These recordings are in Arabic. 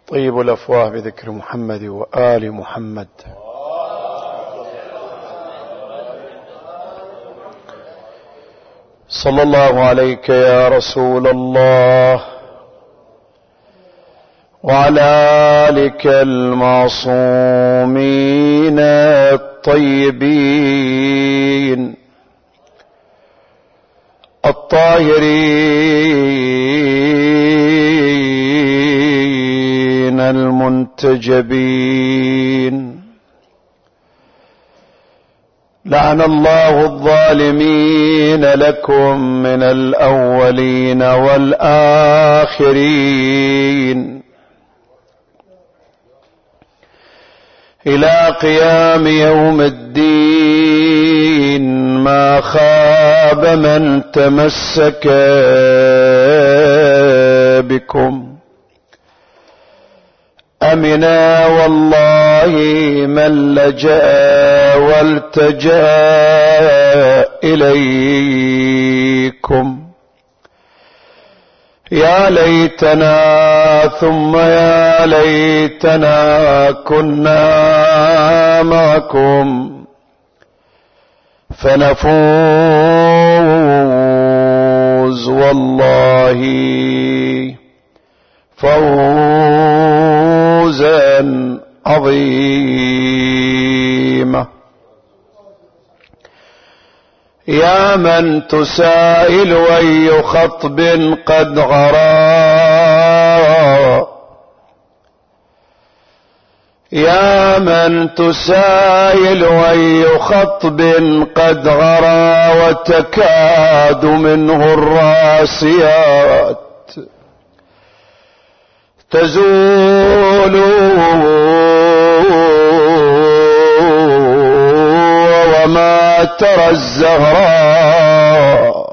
طيب الأفواه بذكر محمد وآل محمد. صلى الله عليك يا رسول الله وعلى آلك المعصومين الطيبين الطاهرين المنتجبين. لعن الله الظالمين لكم من الأولين والآخرين إلى قيام يوم الدين. ما خاب من تمسك بكم أمنا والله من لجأ والتجأ إليكم. يا ليتنا ثم يا ليتنا كنا معكم فنفوز والله فوزا عظيما. يا من تسائل أي خطب قد غرى، يا من تسائل أي خطب قد غرى وتكاد منه الراسيات تزول وما ترى الزهراء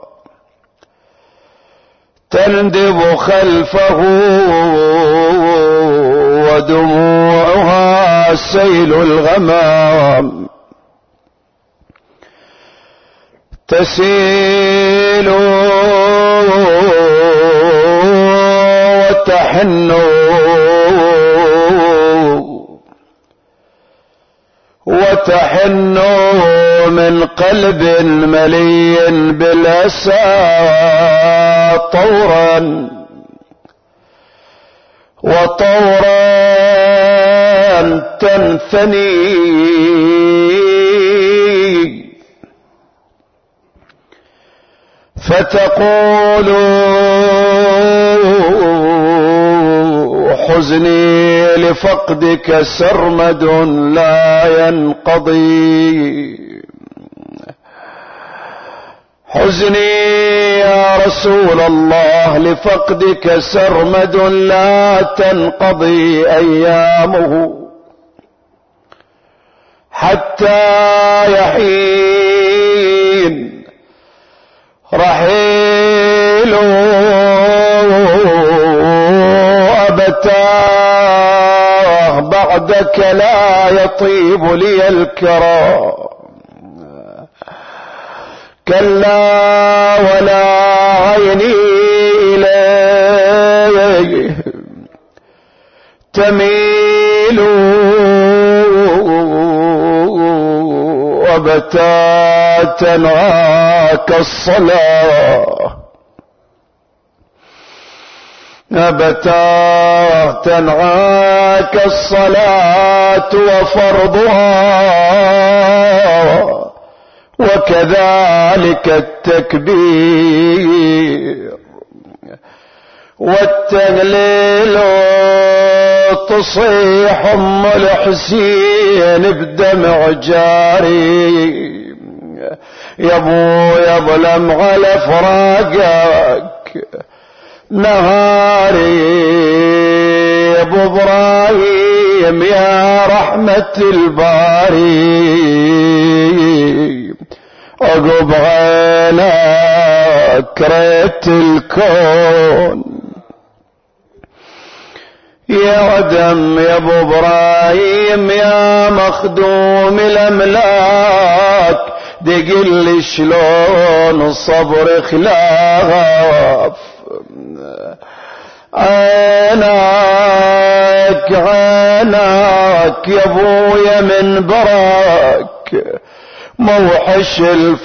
تندب خلفه ودموعها سيل الغمام تسيل وتحن من قلب ملي بالأسى طورا وطورا تنثني فتقول حزني لفقدك سرمد لا ينقضي. حزني يا رسول الله لفقدك سرمد لا تنقضي أيامه حتى يحين رحيل أبتاه بعدك لا يطيب لي الكرام. كلا ولا عيني إليه تميل وبتاتا عاك الصلاة بتاتا عاك الصلاة وفرضها وكذلك التكبير والتهليل تصيح ام الحسين بدمع جاري. يا ابو يظلم على فراقك نهاري يا ابو ابراهيم يا رحمة الباري عقب عينك ريت الكون يا عدم يا ابو ابراهيم يا مخدوم الاملاك دقل شلون الصبر خلاف عينك لك عينك يا ابويا من برك موحش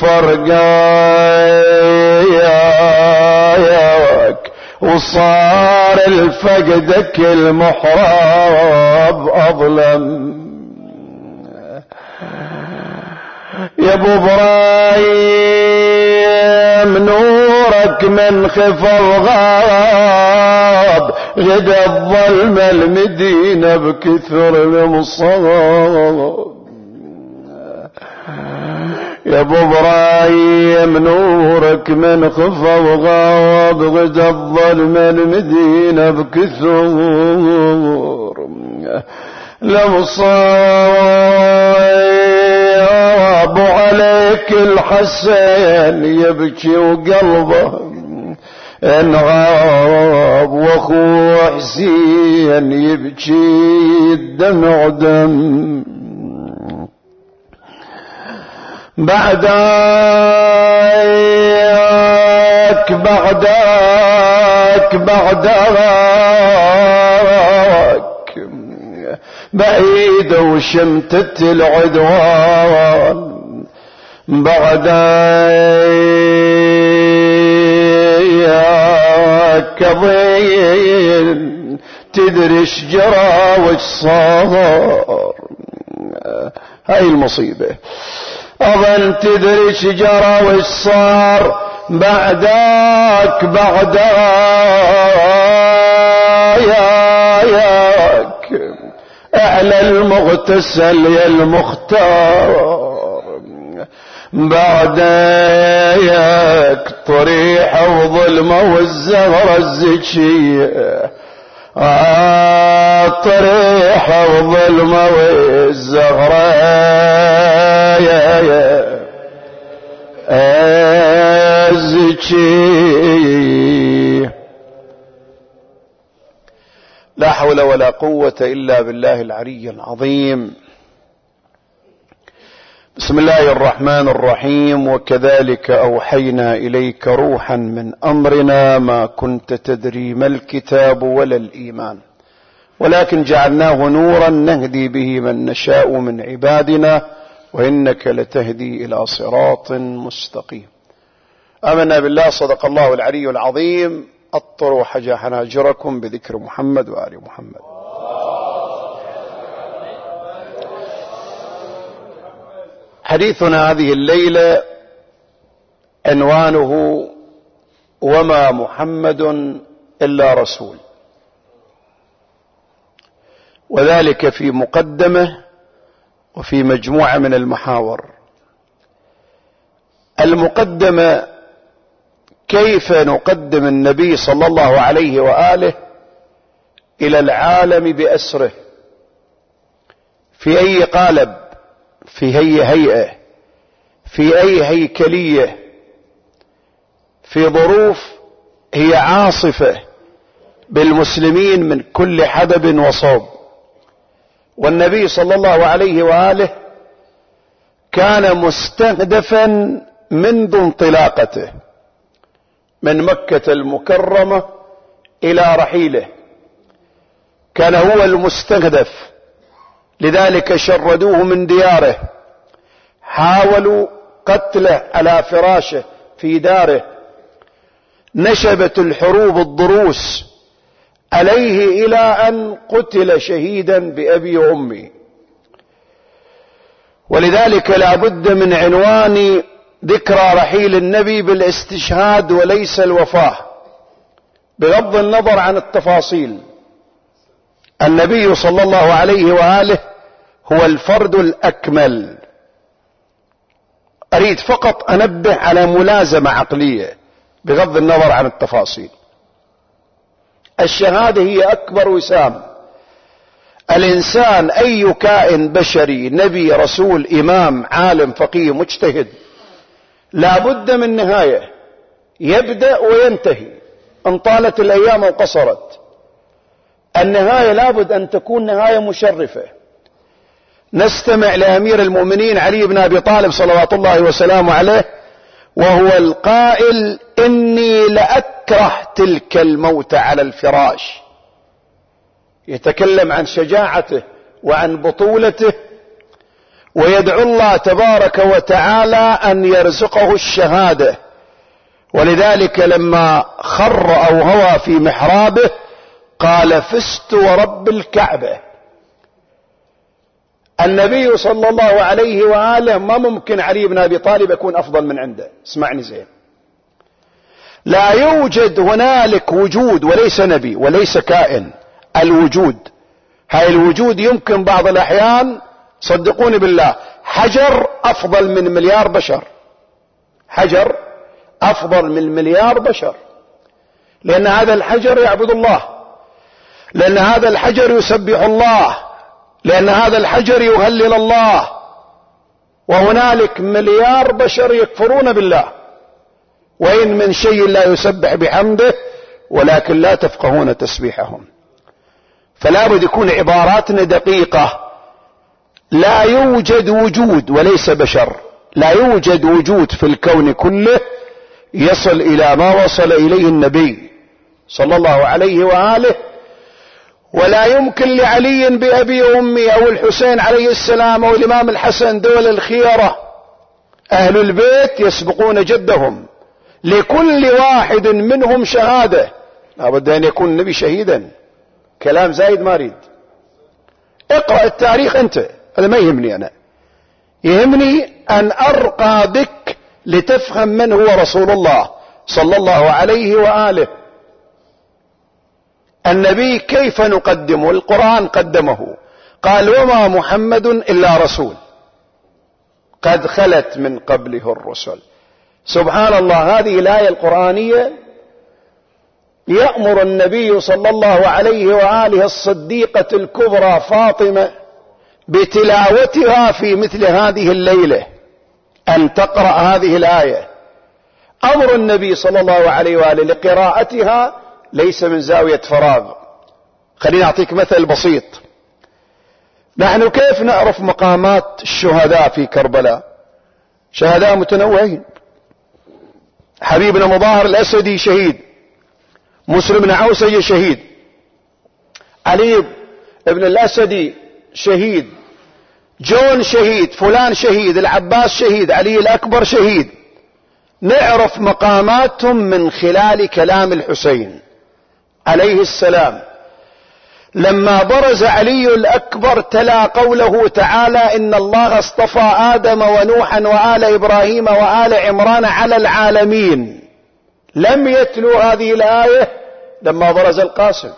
الفرقاك وصار الفقدك المحراب أظلم. يا ابو ابراهيم نورك من خفى وغاب غدا الظلم المدينة بكثر المصاب. يا ابو ابراهيم نورك من خفى وغاب غدا الظلم المدينة بكثر المصاب. عليك الحسين يبكي وقلبه انغاب واخو حسين يبكي الدمع دم. بعدك بعيد وشمتت العدوان. بعدك ضين تدري ايش جرى وايش صار. هاي المصيبة اظن تدري ايش جرى وايش صار. بعدك اعلى المغتسل يا المختار. بعدك طريحة وظلمة والزهرة الزكية. طريحة وظلمة والزهرة الزكية. لا حول ولا قوة إلا بالله العلي العظيم. بسم الله الرحمن الرحيم. وكذلك أوحينا إليك روحا من أمرنا ما كنت تدري ما الكتاب ولا الإيمان ولكن جعلناه نورا نهدي به من نشاء من عبادنا وإنك لتهدي إلى صراط مستقيم. آمنا بالله. صدق الله العلي العظيم. أطروا حناجركم بذكر محمد وآل محمد. حديثنا هذه الليلة عنوانه وما محمد إلا رسول، وذلك في مقدمة وفي مجموعة من المحاور. المقدمة: كيف نقدم النبي صلى الله عليه وآله إلى العالم بأسره، في أي قالب، في أي هيئة، في أي هيكلية، في ظروف هي عاصفة بالمسلمين من كل حدب وصوب. والنبي صلى الله عليه وآله كان مستهدفا منذ انطلاقته من مكة المكرمة إلى رحيله، كان هو المستهدف. لذلك شردوه من دياره، حاولوا قتله على فراشه في داره، نشبت الحروب الضروس عليه إلى أن قتل شهيدا بأبي وأمي. ولذلك لا بد من عنوان ذكرى رحيل النبي بالاستشهاد وليس الوفاة، بغض النظر عن التفاصيل. النبي صلى الله عليه وآله هو الفرد الأكمل. أريد فقط أنبه على ملازمة عقلية بغض النظر عن التفاصيل. الشهادة هي أكبر وسام. الإنسان أي كائن بشري، نبي، رسول، إمام، عالم، فقيه، مجتهد، لا بد من نهاية، يبدأ وينتهي إن طالت الأيام أو قصرت. النهاية لابد أن تكون نهاية مشرفة. نستمع لأمير المؤمنين علي بن أبي طالب صلوات الله وسلامه عليه وهو القائل: إني لأكره تلك الموت على الفراش. يتكلم عن شجاعته وعن بطولته، ويدعو الله تبارك وتعالى أن يرزقه الشهادة. ولذلك لما خر أو هوى في محرابه قال: فزت ورب الكعبة. النبي صلى الله عليه وآله ما ممكن علي بن أبي طالب يكون أفضل من عنده. اسمعني زين، لا يوجد هنالك وجود، وليس نبي وليس كائن، الوجود. هاي الوجود يمكن بعض الأحيان، صدقوني بالله، حجر أفضل من مليار بشر، حجر أفضل من مليار بشر، لأن هذا الحجر يعبد الله، لأن هذا الحجر يسبح الله، لأن هذا الحجر يهلل الله. وهنالك مليار بشر يكفرون بالله، وإن من شيء لا يسبح بحمده ولكن لا تفقهون تسبيحهم. فلا بد يكون عباراتنا دقيقة. لا يوجد وجود وليس بشر، لا يوجد وجود في الكون كله يصل إلى ما وصل إليه النبي صلى الله عليه وآله. ولا يمكن لعلي بأبي وأمي أو الحسين عليه السلام أو الإمام الحسن دول الخيرة أهل البيت يسبقون جدهم، لكل واحد منهم شهادة. لابد أن يكون النبي شهيدا. كلام زايد ما أريد. اقرأ التاريخ أنت، هذا ما يهمني أنا، يهمني أن أرقى بك لتفهم من هو رسول الله صلى الله عليه وآله. النبي كيف نقدمه؟ القرآن قدمه، قال: وما محمد إلا رسول قد خلت من قبله الرسل. سبحان الله، هذه الآية القرآنية يأمر النبي صلى الله عليه وآله الصديقة الكبرى فاطمة بتلاوتها في مثل هذه الليلة، أن تقرأ هذه الآية. أمر النبي صلى الله عليه وآله لقراءتها ليس من زاوية فراغ. خليني أعطيك مثل بسيط. نحن كيف نعرف مقامات الشهداء في كربلاء؟ شهداء متنوعين. حبيبنا مظاهر الأسدي شهيد، مسلم بن عوسج شهيد، علي بن الأسدي شهيد، جون شهيد، فلان شهيد، العباس شهيد، علي الأكبر شهيد. نعرف مقاماتهم من خلال كلام الحسين عليه السلام. لما برز علي الأكبر تلا قوله تعالى: إن الله اصطفى آدم ونوحا وآل إبراهيم وآل عمران على العالمين. لم يتلو هذه الآية لما برز القاسم.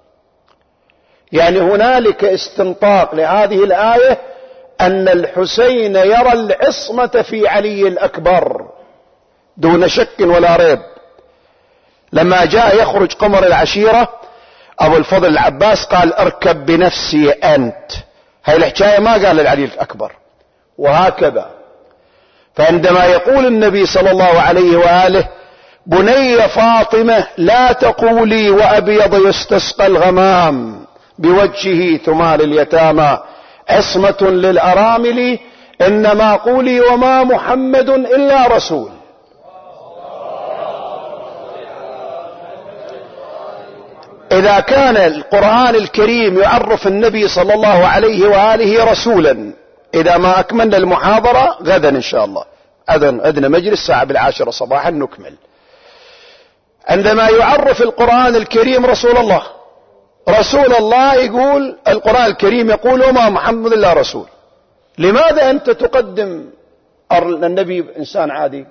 يعني هنالك استنطاق لهذه الآية أن الحسين يرى العصمة في علي الأكبر دون شك ولا ريب. لما جاء يخرج قمر العشيرة أبو الفضل العباس قال: اركب بنفسي أنت. هاي الحكاية ما قال للعلي الأكبر. وهكذا، فعندما يقول النبي صلى الله عليه وآله: بني فاطمة لا تقولي وأبيض يستسقى الغمام بوجهه ثمال اليتامى عصمة للأرامل، إنما قولي وما محمد إلا رسول. إذا كان القرآن الكريم يعرف النبي صلى الله عليه وآله رسولا، إذا ما أكملنا المحاضرة غدا إن شاء الله، أدنى مجلس ساعة 10 صباحا نكمل. عندما يعرف القرآن الكريم رسول الله، رسول الله يقول، القرآن الكريم يقول وما محمد إلا رسول. لماذا أنت تقدم النبي إنسان عادي؟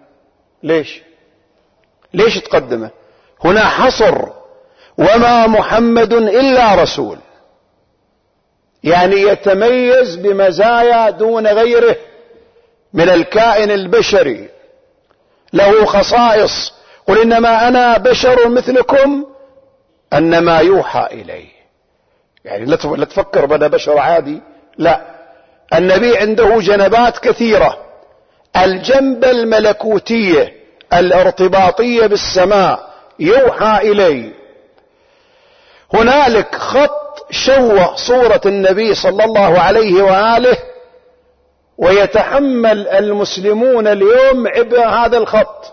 ليش تقدمه؟ هنا حصر، وما محمد إلا رسول، يعني يتميز بمزايا دون غيره من الكائن البشري، له خصائص. قل إنما أنا بشر مثلكم أنما يوحى إلي. يعني لا تفكر بنا بشر عادي، لا، النبي عنده جنبات كثيرة. الجنبة الملكوتية الارتباطية بالسماء، يوحى إلي. هنالك خط شوه صورة النبي صلى الله عليه وآله، ويتحمل المسلمون اليوم عبء هذا الخط.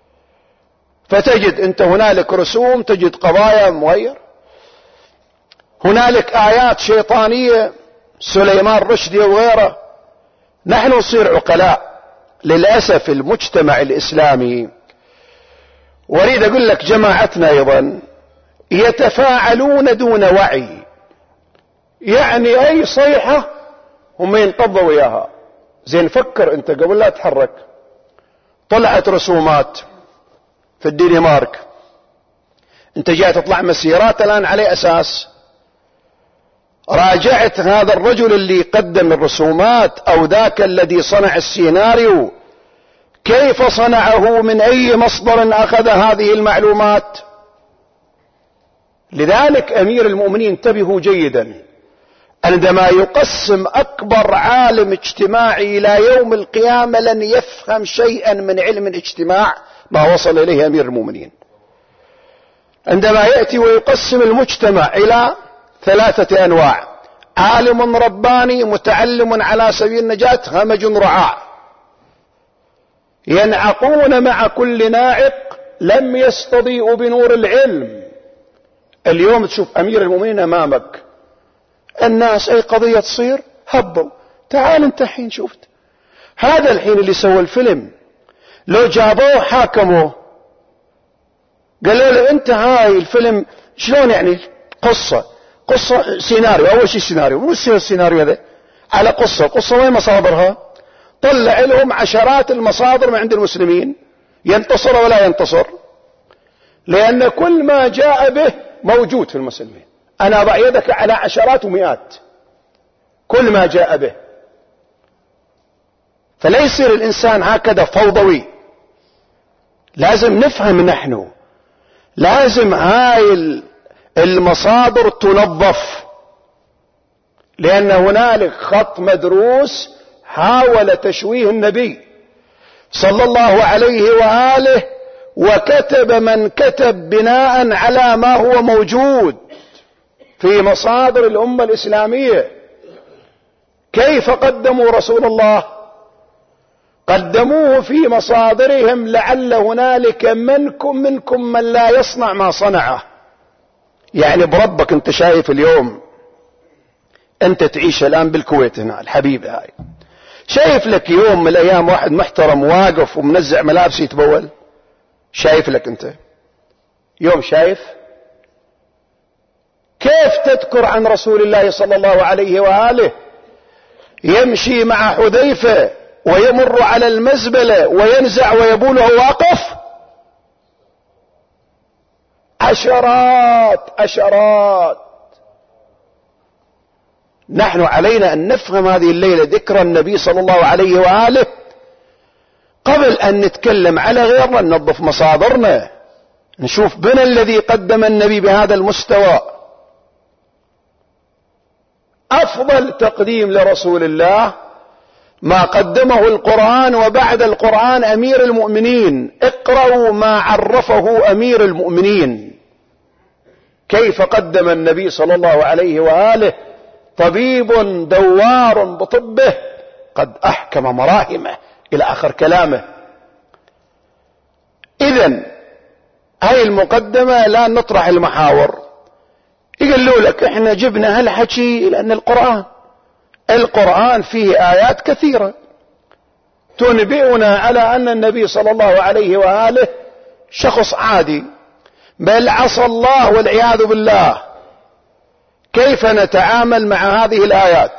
فتجد انت هنالك رسوم، تجد قضايا مغير. هنالك آيات شيطانية، سليمان رشدي وغيره. نحن نصير عقلاء للأسف. المجتمع الإسلامي، واريد أقول لك جماعتنا أيضا، يتفاعلون دون وعي. يعني أي صيحة هم ينقضوا وياها. زين فكر أنت قبل لا تحرك. طلعت رسومات في الدنمارك، أنت جاي تطلع مسيرات الآن على أساس راجعت هذا الرجل اللي قدم الرسومات أو ذاك الذي صنع السيناريو كيف صنعه، من أي مصدر أخذ هذه المعلومات. لذلك أمير المؤمنين انتبهوا جيدا، عندما يقسم أكبر عالم اجتماعي إلى يوم القيامة لن يفهم شيئا من علم الاجتماع ما وصل إليه أمير المؤمنين. عندما يأتي ويقسم المجتمع إلى 3 أنواع: عالم رباني متعلم على سبيل النجاة، همج رعاع، ينعقون مع كل ناعق لم يستضيئوا بنور العلم. اليوم تشوف أمير المؤمنين أمامك، الناس أي قضية تصير هبوا، تعال انت حين شفت هذا الحين اللي سوى الفيلم، لو جابوه حاكموه قالوا له انت هاي الفيلم شلون يعني قصة سيناريو، اول شيء سيناريو، مو السيناريو هذا على قصة وين مصادرها؟ طلع لهم عشرات المصادر من عند المسلمين، ينتصر ولا ينتصر؟ لأن كل ما جاء به موجود في المسلمين. أنا أضع يدك على عشرات ومئات كل ما جاء به. فلا يصير الإنسان هكذا فوضوي. لازم نفهم، نحن لازم هاي المصادر تنظف، لأن هنالك خط مدروس حاول تشويه النبي صلى الله عليه وآله، وكتب من كتب بناء على ما هو موجود في مصادر الأمة الإسلامية. كيف قدموا رسول الله؟ قدموه في مصادرهم لعل هنالك منكم من لا يصنع ما صنعه. يعني بربك انت شايف اليوم، انت تعيش الآن بالكويت هنا الحبيبة هاي، شايف لك يوم من الأيام واحد محترم واقف ومنزع ملابس يتبول؟ شايف لك انت يوم؟ شايف كيف تذكر عن رسول الله صلى الله عليه وآله يمشي مع حذيفة ويمر على المزبلة وينزع ويبول وهو واقف؟ عشرات. نحن علينا أن نفهم هذه الليلة ذكر النبي صلى الله عليه وآله قبل أن نتكلم على غيرنا. ننظف مصادرنا، نشوف بنا الذي قدم النبي بهذا المستوى. أفضل تقديم لرسول الله ما قدمه القرآن، وبعد القرآن أمير المؤمنين. اقرأوا ما عرفه أمير المؤمنين، كيف قدم النبي صلى الله عليه وآله: طبيب دوار بطبه قد أحكم مراهمه، إلى آخر كلامه. إذن هاي المقدمة لا نطرح المحاور. يقولوا لك احنا جبنا هالحكي لأن القرآن فيه آيات كثيرة تنبئنا على أن النبي صلى الله عليه وآله شخص عادي، بل عصى الله والعياذ بالله. كيف نتعامل مع هذه الآيات؟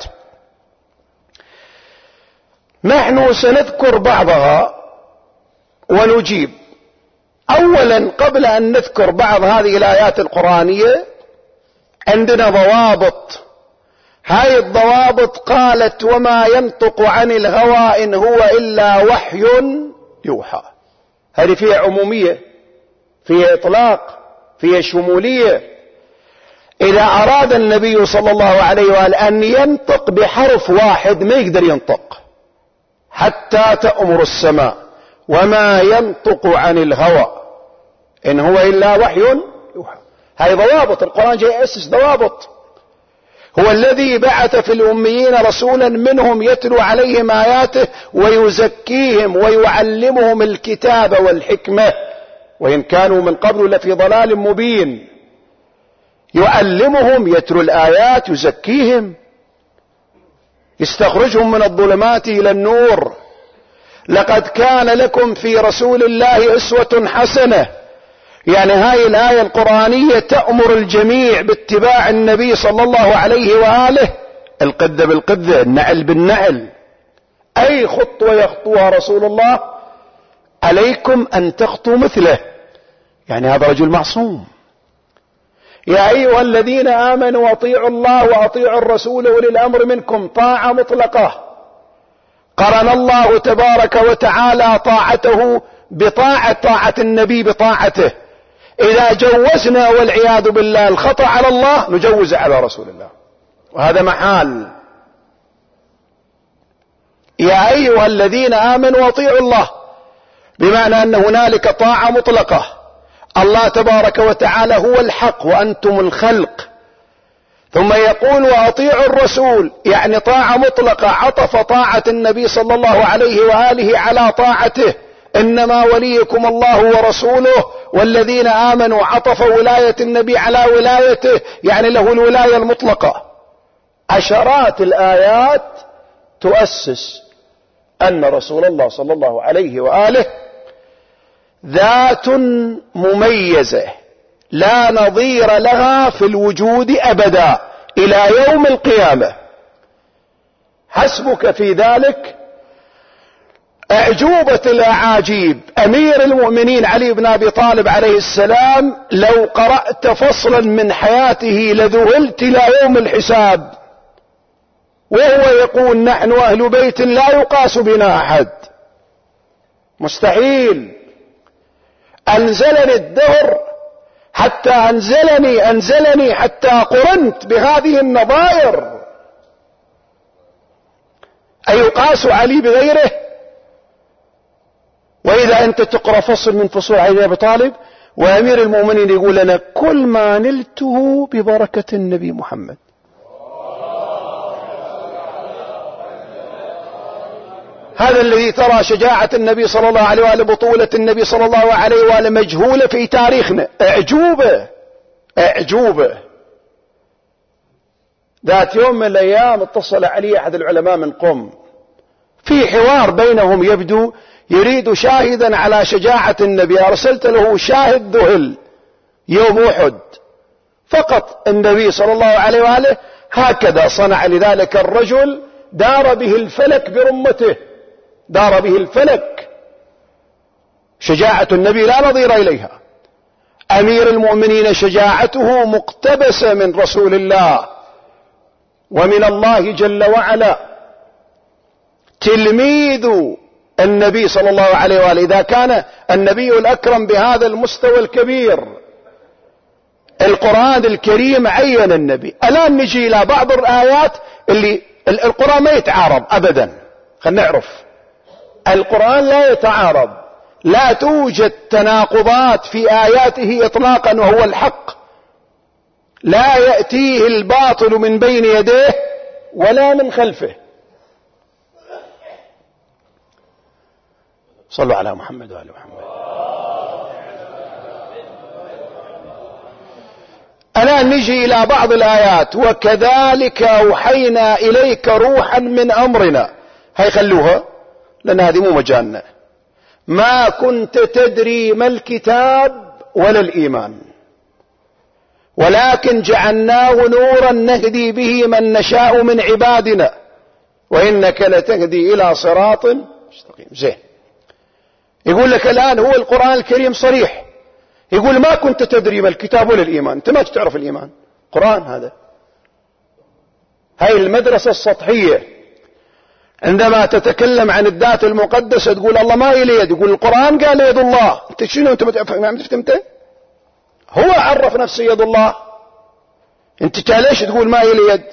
نحن سنذكر بعضها ونجيب. أولا، قبل أن نذكر بعض هذه الآيات القرآنية، عندنا ضوابط. هاي الضوابط قالت: وما ينطق عن الهوى إن هو إلا وحي يوحى. هذه فيها عمومية، فيها إطلاق، فيها شمولية. إذا أراد النبي صلى الله عليه وآله أن ينطق بحرف واحد ما يقدر ينطق حتى تأمر السماء. وما ينطق عن الهوى إن هو إلا وحي يوحى. هاي ضوابط. القرآن جاي يأسس ضوابط. هو الذي بعث في الأميين رسولا منهم يتلو عليهم آياته ويزكيهم ويعلمهم الكتاب والحكمة وإن كانوا من قبل لفي ضلال مبين. يعلمهم، يتلو الآيات، يزكيهم، يستخرجهم من الظلمات إلى النور. لقد كان لكم في رسول الله أسوة حسنة. يعني هاي الآية القرآنية تأمر الجميع باتباع النبي صلى الله عليه وآله، القدة بالقدة، النعل بالنعل. أي خطوة يخطوها رسول الله عليكم أن تخطوا مثله. يعني هذا رجل معصوم. يا أيها الذين آمنوا أطيعوا الله وأطيعوا الرسول وأولي الأمر منكم، طاعة مطلقة. قرن الله تبارك وتعالى طاعته طاعة النبي بطاعته. إذا جوزنا والعياذ بالله الخطأ على الله نجوز على رسول الله، وهذا محال. يا أيها الذين آمنوا أطيعوا الله، بمعنى أن هنالك طاعة مطلقة. الله تبارك وتعالى هو الحق وأنتم الخلق. ثم يقول وأطيعوا الرسول، يعني طاعة مطلقة، عطف طاعة النبي صلى الله عليه وآله على طاعته. إنما وليكم الله ورسوله والذين آمنوا، عطف ولاية النبي على ولايته، يعني له الولاية المطلقة. عشرات الآيات تؤسس أن رسول الله صلى الله عليه وآله ذات مميزة لا نظير لها في الوجود أبدا إلى يوم القيامة. حسبك في ذلك أعجوبة الأعاجيب أمير المؤمنين علي بن أبي طالب عليه السلام. لو قرأت فصلا من حياته لذهلت إلى يوم الحساب، وهو يقول نحن أهل بيت لا يقاس بنا أحد. مستحيل. أنزلني الدهر حتى أنزلني حتى قرنت بهذه النظائر. أيقاس علي بغيره؟ وإذا أنت تقرأ فصل من فصول علي بن أبي طالب وأمير المؤمنين يقول لنا كل ما نلته ببركة النبي محمد. هذا الذي ترى شجاعة النبي صلى الله عليه وآله، بطولة النبي صلى الله عليه وآله مجهولة في تاريخنا. أعجوبة. ذات يوم من الأيام اتصل علي أحد العلماء من قم في حوار بينهم، يبدو يريد شاهدا على شجاعة النبي. أرسلت له شاهد ذهل يوم أحد فقط. النبي صلى الله عليه وآله هكذا صنع لذلك الرجل، دار به الفلك برمته، دار به الفلك. شجاعة النبي لا نظير إليها. أمير المؤمنين شجاعته مقتبسة من رسول الله ومن الله جل وعلا. تلميذ النبي صلى الله عليه وآله. إذا كان النبي الأكرم بهذا المستوى الكبير، القرآن الكريم عين النبي. الآن نجي إلى بعض الآيات اللي القرآن ما يتعارض أبدا. خلينا نعرف القرآن لا يتعارض، لا توجد تناقضات في آياته إطلاقا، وهو الحق. لا يأتيه الباطل من بين يديه ولا من خلفه. صلوا على محمد وآل محمد. الآن نجي إلى بعض الآيات. وكذلك أوحينا إليك روحا من أمرنا. هاي خلوها لأن هذه مو مجالنا. ما كنت تدري ما الكتاب ولا الإيمان، ولكن جعلناه نورا نهدي به من نشاء من عبادنا وإنك لتهدي إلى صراط مستقيم. زين. يقول لك الآن هو القرآن الكريم صريح، يقول ما كنت تدري ما الكتاب ولا الإيمان. أنت ما تعرف الإيمان، قرآن هذا. هاي المدرسة السطحية. عندما تتكلم عن الذات المقدسة تقول الله ما إلي يد، يقول القرآن قال يد الله. أنت شنو؟ أنت ما فهمت؟ هو عرف نفسه يد الله، أنت ليش تقول ما إلي يد؟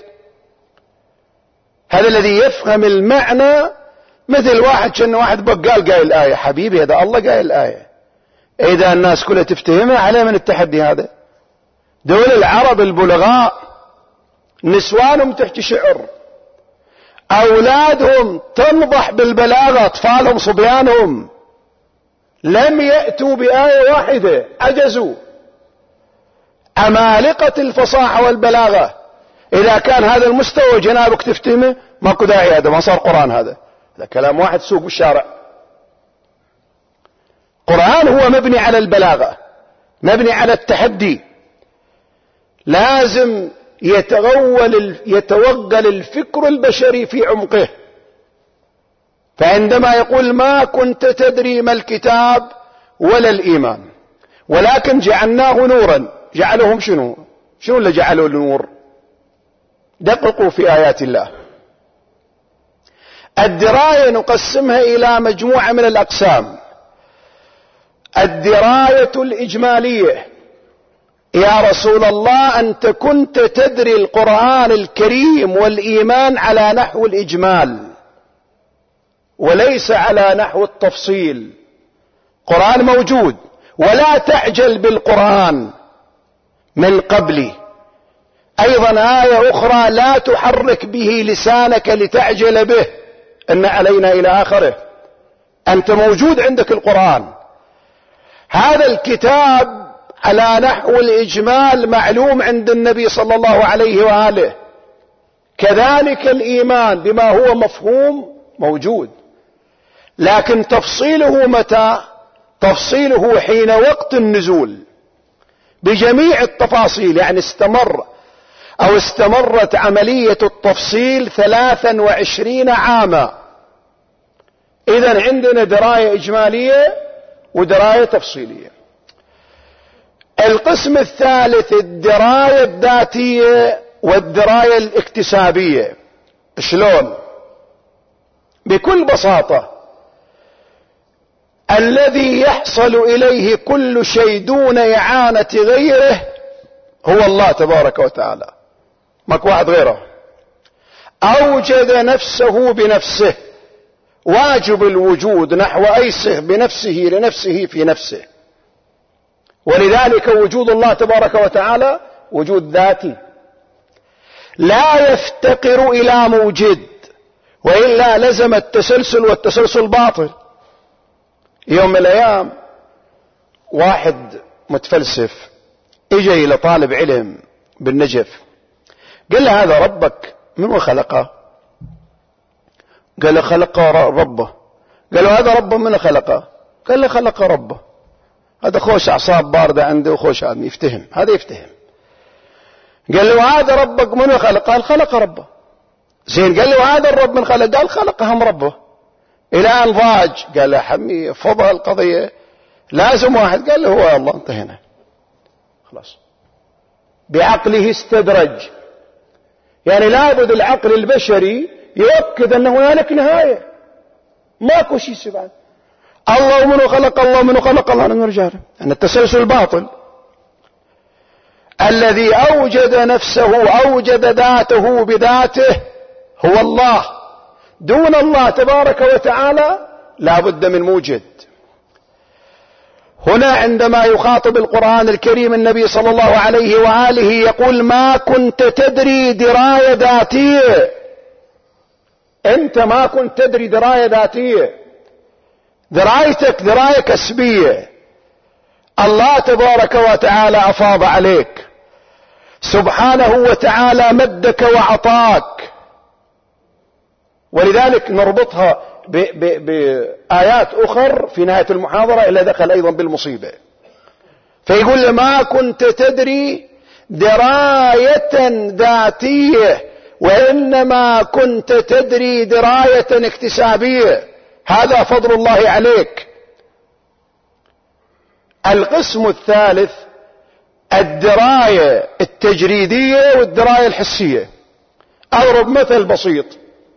هذا الذي يفهم المعنى مثل واحد شنو واحد بقال قايل الآية. حبيبي هذا الله قايل الآية، إذا الناس كلها تفتهمها عليه من التحدي هذا. دول العرب البلغاء نسوانهم تحكي شعر، أولادهم تنضح بالبلاغة، أطفالهم صبيانهم لم يأتوا بآية واحدة، عجزوا. عمالقة الفصاحة والبلاغة. إذا كان هذا المستوى جنابك تفتهمه ماكو داعي، هذا ما صار قرآن، هذا كلام واحد سوق بالشارع. قرآن هو مبني على البلاغة، مبني على التحدي، لازم يتوغل الفكر البشري في عمقه. فعندما يقول ما كنت تدري ما الكتاب ولا الإيمان ولكن جعلناه نورا، جعلهم شنو اللي جعلوا النور؟ دققوا في آيات الله. الدراية نقسمها إلى مجموعة من الأقسام. الدراية الإجمالية، يا رسول الله أنت كنت تدري القرآن الكريم والإيمان على نحو الإجمال وليس على نحو التفصيل. قرآن موجود، ولا تعجل بالقرآن من قبل. أيضا آية أخرى لا تحرك به لسانك لتعجل به، إن علينا إلى آخره. أنت موجود عندك القرآن، هذا الكتاب على نحو الإجمال معلوم عند النبي صلى الله عليه وآله، كذلك الإيمان بما هو مفهوم موجود، لكن تفصيله متى؟ تفصيله حين وقت النزول بجميع التفاصيل. يعني استمرت عملية التفصيل 23 عاما. إذن عندنا دراية إجمالية ودراية تفصيلية. القسم الثالث الدراية الذاتية والدراية الاكتسابية. شلون؟ بكل بساطة الذي يحصل إليه كل شيء دون إعانة غيره هو الله تبارك وتعالى، ماكو واحد غيره. أوجد نفسه بنفسه، واجب الوجود نحو أيسه بنفسه لنفسه في نفسه. ولذلك وجود الله تبارك وتعالى وجود ذاتي لا يفتقر إلى موجد، وإلا لزم التسلسل، والتسلسل باطل. يوم من الأيام واحد متفلسف اجى إلى طالب علم بالنجف، قال له هذا ربك من خلقه؟ قال له خلقه ربه. قال له هذا ربه من خلقه؟ قال له خلقه ربه. هذا خوش أعصاب باردة عنده وخوش عادم يفتهم، هذا يفتهم. قال له هذا ربك من خلقه؟ قال خلق ربه. زين، قال له هذا الرب من خلق؟ قال خلقهم ربه. إلى أن ضاج، قال له حمي فضل القضية، لازم واحد. قال له هو الله، انتهينا خلاص. بعقله استدرج، يعني لابد العقل البشري يؤكد أنه هنالك نهاية، ماكو شيء سبعا. الله منه خلق، الله منه خلق، الله نرجع أن التسلسل باطل. الذي أوجد نفسه أوجد ذاته بذاته هو الله، دون الله تبارك وتعالى لا بد من موجد. هنا عندما يخاطب القرآن الكريم النبي صلى الله عليه وآله يقول ما كنت تدري دراية ذاتية. أنت ما كنت تدري دراية ذاتية، درايتك دراية كسبية. الله تبارك وتعالى أفاض عليك سبحانه وتعالى، مدك وعطاك. ولذلك نربطها بآيات أخر في نهاية المحاضرة إلا دخل أيضا بالمصيبة. فيقول ما كنت تدري دراية ذاتية، وإنما كنت تدري دراية اكتسابية. هذا فضل الله عليك. القسم الثالث الدراية التجريدية والدراية الحسية. أضرب مثل بسيط.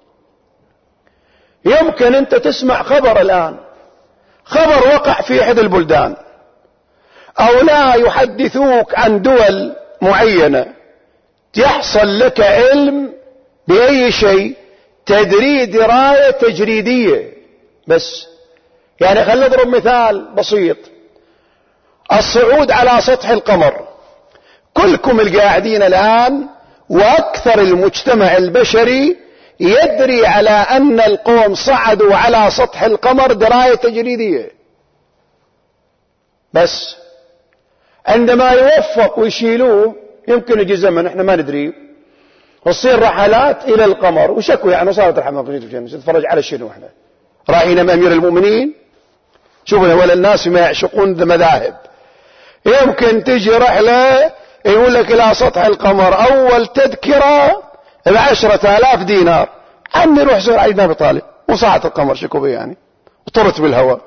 يمكن أنت تسمع خبر الآن، خبر وقع في أحد البلدان، أو لا يحدثوك عن دول معينة، يحصل لك علم بأي شيء تدري دراية تجريدية بس. يعني خلينا نضرب مثال بسيط. الصعود على سطح القمر، كلكم القاعدين الآن وأكثر المجتمع البشري يدري على أن القوم صعدوا على سطح القمر دراية تجريدية بس. عندما يوفق ويشيلوه يمكن يجي زمن احنا ما ندري وتصير رحلات الى القمر وشكوا يعني صارت رحلات نتفرج على شنو احنا رايحين امير المؤمنين. شوفوا ولا الناس ما يعشقون المذاهب. يمكن تجي رحلة يقول لك الى سطح القمر اول تذكرة ب10,000 دينار. عمي روح زور علي بن ابي طالب وصعد القمر شكوا به يعني وطرت بالهواء.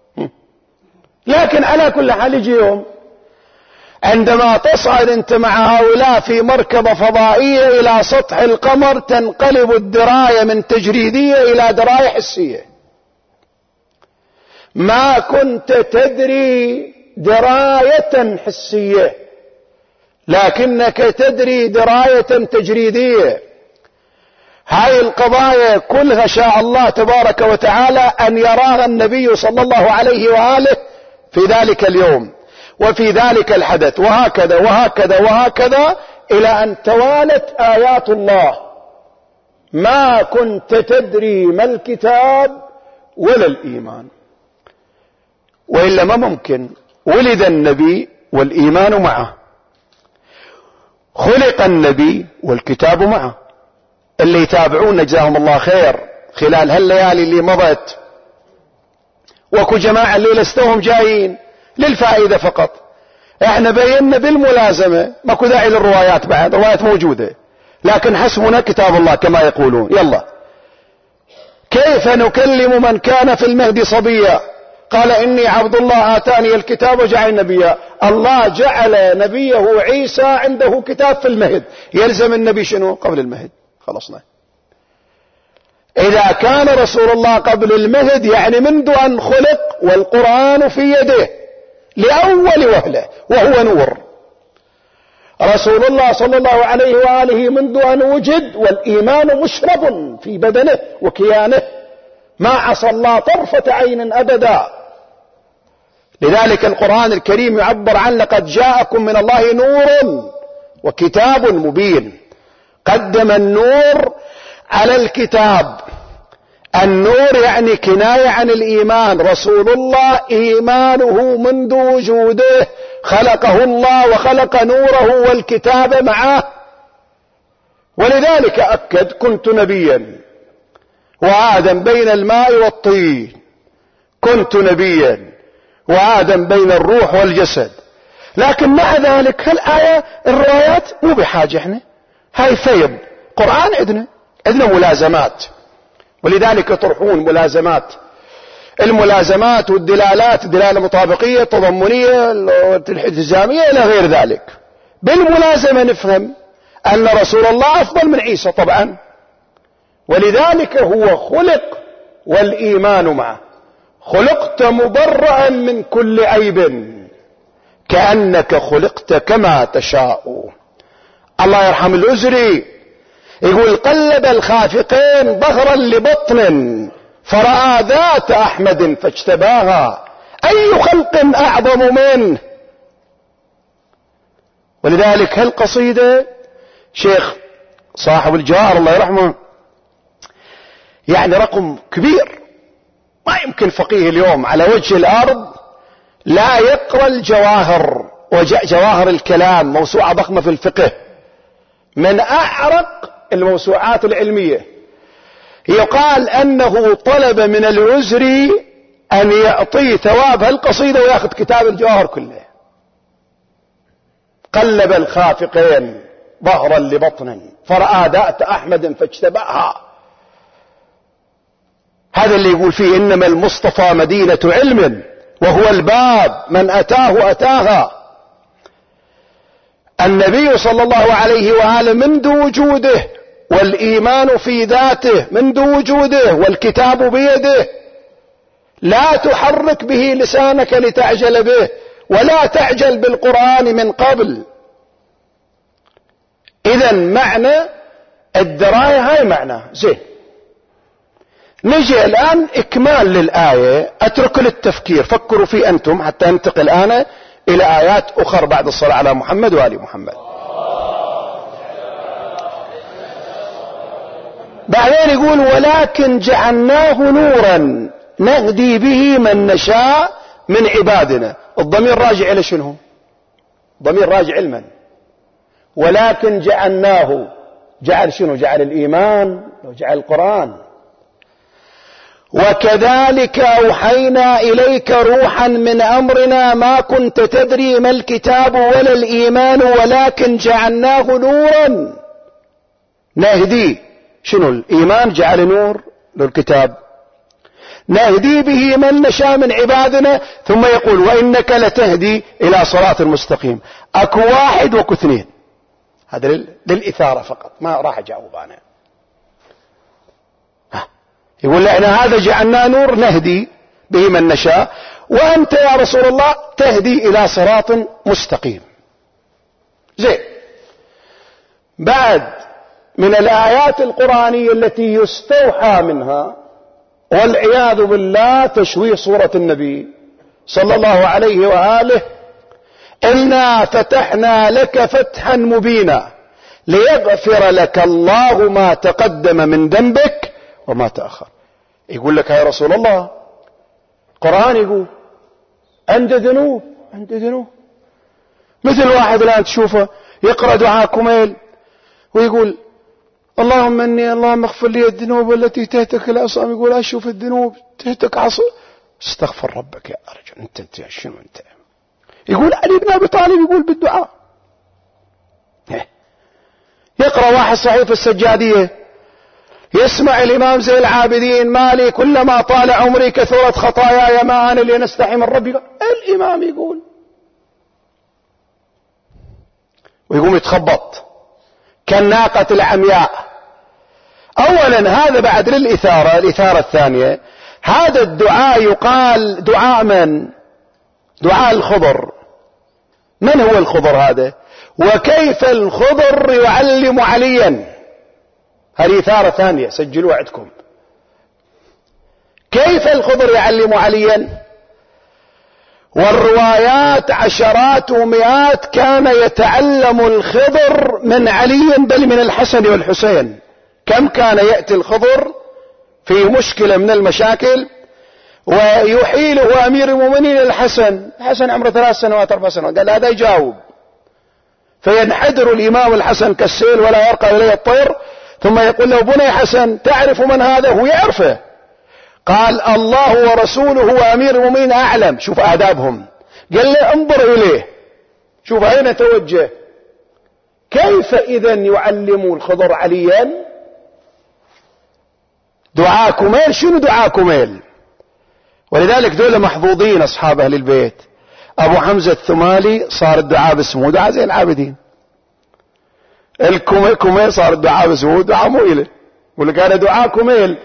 لكن على كل حال يجي يوم عندما تصعد انت مع هؤلاء في مركبة فضائية الى سطح القمر تنقلب الدراية من تجريدية الى دراية حسية. ما كنت تدري دراية حسية لكنك تدري دراية تجريدية. هاي القضايا كلها شاء الله تبارك وتعالى أن يراها النبي صلى الله عليه وآله في ذلك اليوم وفي ذلك الحدث وهكذا وهكذا وهكذا إلى أن توالت آيات الله. ما كنت تدري ما الكتاب ولا الإيمان. وإلا ما ممكن ولد النبي والإيمان معه، خلق النبي والكتاب معه. اللي يتابعون جزاهم الله خير خلال هالليالي اللي مضت وكو جماعة اللي لستهم جايين للفائدة فقط، احنا بينا بالملازمة ماكو داعي للروايات، بعد روايات موجودة لكن حسبنا كتاب الله كما يقولون. يلا كيف نكلم من كان في المهد صبيا قال إني عبد الله آتاني الكتاب وجعل نبيا. الله جعل نبيه عيسى عنده كتاب في المهد، يلزم النبي شنو قبل المهد. خلصنا. إذا كان رسول الله قبل المهد يعني منذ أن خلق والقرآن في يده لأول وهلة وهو نور. رسول الله صلى الله عليه وآله منذ أن وجد والإيمان مشرب في بدنه وكيانه، ما عصى الله طرفة عين أبدا. لذلك القرآن الكريم يعبر عن لقد جاءكم من الله نور وكتاب مبين. قدم النور على الكتاب. النور يعني كناية عن الإيمان. رسول الله إيمانه منذ وجوده خلقه الله وخلق نوره والكتاب معه. ولذلك أكد كنت نبيا وآدم بين الماء والطين. كنت نبيا وآدم بين الروح والجسد. لكن مع ذلك هالآية الروايات مو بحاجة احنا، هاي فيض قرآن عندنا ملازمات. ولذلك يطرحون ملازمات، الملازمات والدلالات، دلالة مطابقية تضمنية الالتزامية إلى غير ذلك. بالملازمة نفهم أن رسول الله أفضل من عيسى طبعا، ولذلك هو خلق والإيمان معه. خلقت مبرأ من كل عيب كأنك خلقت كما تشاء. الله يرحم الأزري يقول قلب الخافقين ظهرا لبطن فرأى ذات أحمد فاجتباها أي خلق أعظم منه. ولذلك هالقصيدة شيخ صاحب الجواهر الله يرحمه يعني رقم كبير، ما يمكن فقيه اليوم على وجه الأرض لا يقرأ الجواهر وجواهر الكلام، موسوعة ضخمة في الفقه من أعرق الموسوعات العلمية. يقال أنه طلب من العزري أن يعطيه ثواب هالقصيدة ويأخذ كتاب الجواهر كله. قلب الخافقين ظهرا لبطن فرأى ذات أحمد فاجتباها. هذا اللي يقول فيه إنما المصطفى مدينة علم وهو الباب من أتاه أتاها. النبي صلى الله عليه وآله منذ وجوده والإيمان في ذاته منذ وجوده والكتاب بيده. لا تحرك به لسانك لتعجل به ولا تعجل بالقرآن من قبل. إذا معنى الدراية هاي معناه زين. نجي الآن إكمال للآية، أترك للتفكير، فكروا فيه أنتم حتى ننتقل الآن إلى آيات أخرى بعد الصلاة على محمد وآل محمد. بعدين يقول ولكن جعلناه نورا نهدي به من نشاء من عبادنا. الضمير راجع إلى شنو؟ ضمير راجع علما. ولكن جعلناه، جعل شنو؟ جعل الإيمان وجعل القرآن. وكذلك أوحينا إليك روحا من أمرنا ما كنت تدري ما الكتاب ولا الإيمان ولكن جعلناه نورا نهدي. شنو الإيمان؟ جعل نور للكتاب، نهدي به من نشاء من عبادنا. ثم يقول وإنك لتهدي إلى صراط مستقيم. أكو واحد وأكو اثنين، هذا للإثارة فقط، ما راح أجاوب أنا. يقول لنا هذا جعلنا نور نهدي به من نشاء، وأنت يا رسول الله تهدي إلى صراط مستقيم. زين، بعد من الآيات القرآنية التي يستوحى منها والعياذ بالله تشويه صورة النبي صلى الله عليه وآله: إنا فتحنا لك فتحا مبينا ليغفر لك الله ما تقدم من ذنبك وما تأخر. يقول لك يا رسول الله القرآن يقول عند ذنوب، عند ذنوب. مثل واحد الآن تشوفه يقرأ دعاء كميل ويقول اللهم اني اللهم اغفر لي الذنوب التي تهتك العصام. يقول اشوف الذنوب تهتك عصا. استغفر ربك يا رجل، انت شنو انت؟ يقول علي بن ابي طالب يقول بالدعاء. يقرأ واحد صحيفة السجادية يسمع الامام زين العابدين مالي كلما طال عمري كثرت خطاياي ما انا اللي نستحي من ربي. الامام يقول ويقوم يتخبط كالناقة العمياء. اولا هذا بعد للإثارة. الإثارة الثانية، هذا الدعاء يقال دعاء من؟ دعاء الخضر. من هو الخضر هذا؟ وكيف الخضر يعلم عليا؟ هذه إثارة ثانية سجلوا عندكم. كيف الخضر يعلم عليا؟ والروايات عشرات ومئات كان يتعلم الخضر من علي بل من الحسن والحسين. كم كان يأتي الخضر في مشكلة من المشاكل ويحيله أمير المؤمنين الحسن. الحسن عمره 3 سنوات 4 سنوات، قال هذا يجاوب، فينحدر الإمام الحسن كالسيل ولا يرقى إليه الطير، ثم يقول له بني حسن تعرف من هذا؟ هو يعرفه. قال الله ورسوله وأمير المؤمنين أعلم. شوف آدابهم. قال له انظر إليه، شوف أين توجه. كيف إذن يعلم الخضر عليا؟ دعاء كميل. شنو دعاء كميل؟ ولذلك دول محظوظين أصحاب أهل البيت. أبو حمزة الثمالي صار الدعاء باسمه دعاء زين العابدين. الكميل صار الدعاء باسمه دعاء مو إله، ولك أنا دعاء كميل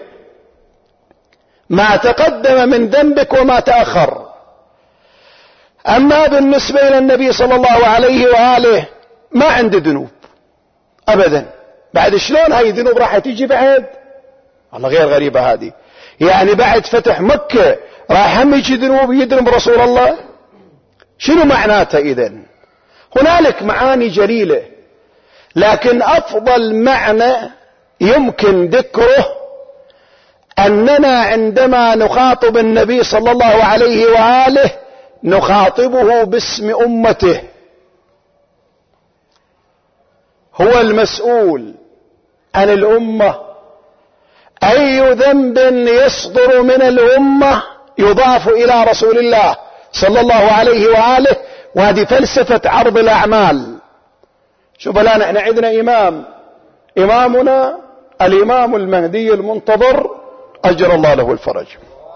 ما تقدم من ذنبك وما تأخر. أما بالنسبة إلى النبي صلى الله عليه وآله ما عنده ذنوب أبدا. بعد شلون هاي الذنوب راح تيجي بعد؟ الله غير غريبة هذه. يعني بعد فتح مكة راح هم يجي ذنوب يذنب رسول الله؟ شنو معناته إذن؟ هنالك معاني جليلة، لكن أفضل معنى يمكن ذكره أننا عندما نخاطب النبي صلى الله عليه وآله نخاطبه باسم أمته. هو المسؤول عن الأمة. أي ذنب يصدر من الأمة يضاف إلى رسول الله صلى الله عليه وآله، وهذه فلسفة عرض الأعمال. شوف الآن احنا عندنا إمامنا الإمام المهدي المنتظر أجر الله له الفرج.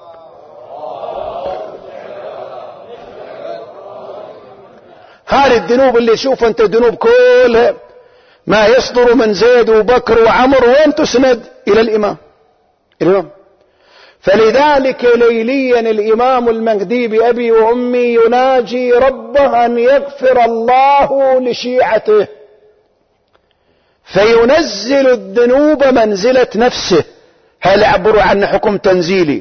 هذه الذنوب اللي شوف انت ذنوب كلها ما يصدر من زيد وبكر وعمر وين تسند؟ إلى الإمام. فلذلك ليليا الإمام المهدي بأبي وأمي يناجي ربه أن يغفر الله لشيعته، فينزل الذنوب منزلة نفسه. هل يعبر عن حكم تنزيلي.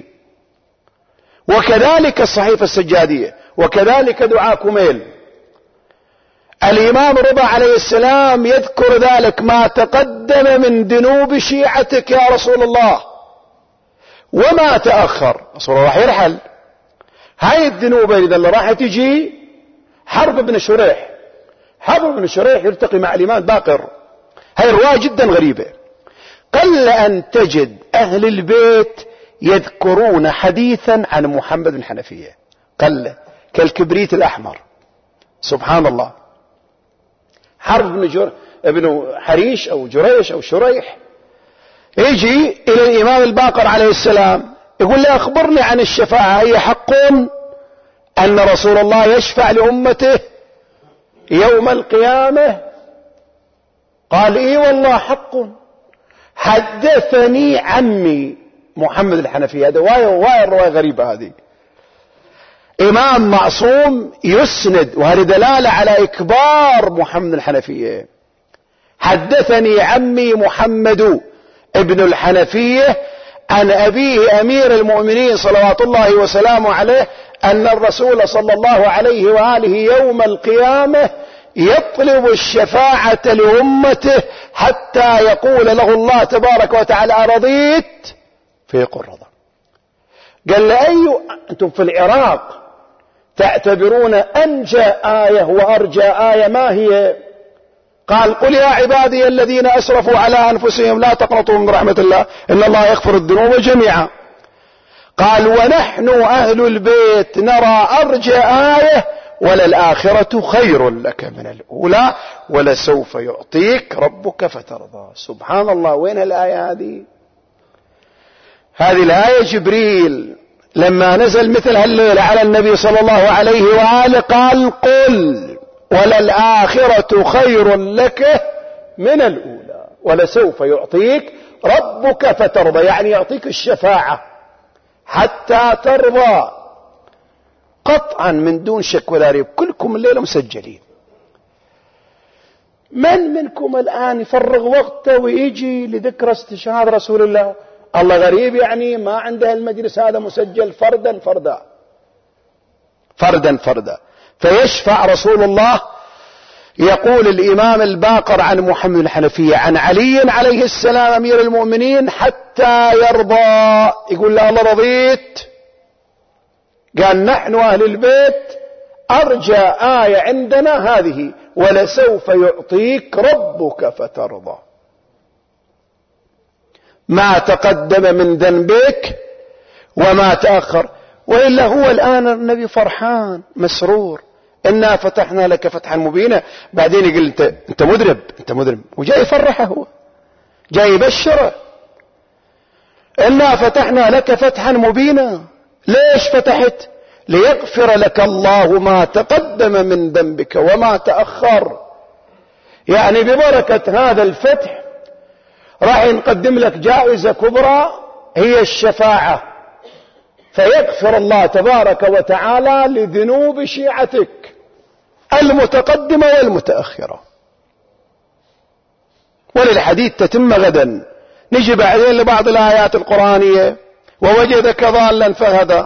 وكذلك الصحيفة السجادية، وكذلك دعاء كميل. الإمام رضا عليه السلام يذكر ذلك ما تقدم من ذنوب شيعتك يا رسول الله وما تأخر. رسول الله راح يرحل. هاي الذنوب اللي راح تجي حرب ابن شريح حرب بن شريح يلتقي مع الإمام الباقر. هاي الرواية جدا غريبة. قل أن تجد أهل البيت يذكرون حديثا عن محمد بن حنفية، قل كالكبريت الأحمر. سبحان الله. حرب ابن حريش أو جريش أو شريح يجي إلى الإمام الباقر عليه السلام يقول له أخبرني عن الشفاعة، هي حق أن رسول الله يشفع لأمته يوم القيامة؟ قال إيه والله حق، حدثني عمي محمد الحنفي. هذا رواية غريبة. هذه إمام معصوم يسند، وهذه دلالة على إكبار محمد الحنفية. حدثني عمي محمد ابن الحنفية عن أبيه أمير المؤمنين صلوات الله وسلامه عليه أن الرسول صلى الله عليه وآله يوم القيامة يطلب الشفاعة لأمته حتى يقول له الله تبارك وتعالى رضيت فيقول رضا. قال له أنتم في العراق تعتبرون أنجى آية وأرجى آية ما هي؟ قال قل يا عبادي الذين أسرفوا على أنفسهم لا تقنطوا من رحمة الله إن الله يغفر الذنوب جميعا. قال ونحن أهل البيت نرى أرجى آية وللآخرة خير لك من الأولى ولسوف يعطيك ربك فترضى. سبحان الله. وين الآية هذه؟ هذه الآية جبريل لما نزل مثل هالليلة على النبي صلى الله عليه وآله قال قل وللآخرة خير لك من الأولى ولسوف يعطيك ربك فترضى، يعني يعطيك الشفاعة حتى ترضى قطعا من دون شك ولا ريب. كلكم الليلة مسجلين. من منكم الآن يفرغ وقته ويجي لذكرى استشهاد رسول الله؟ الله غريب، يعني ما عنده المجلس هذا مسجل فردا فردا فردا فردا. فيشفع رسول الله. يقول الإمام الباقر عن محمد الحنفية عن علي عليه السلام أمير المؤمنين حتى يرضى، يقول له الله رضيت. قال نحن أهل البيت أرجى آية عندنا هذه ولسوف يعطيك ربك فترضى. ما تقدم من ذنبك وما تأخر. وإلا هو الآن النبي فرحان مسرور إنا فتحنا لك فتحا مبينا، بعدين يقول أنت مذنب وجاي يفرحه، هو جاي يبشره إنا فتحنا لك فتحا مبينا. ليش فتحت؟ ليغفر لك الله ما تقدم من ذنبك وما تأخر. يعني ببركة هذا الفتح راح نقدم لك جائزة كبرى هي الشفاعة، فيغفر الله تبارك وتعالى لذنوب شيعتك المتقدمة والمتأخرة. وللحديث تتم غدا. نجي بعدين لبعض الآيات القرآنية ووجدك ضالا فهدى،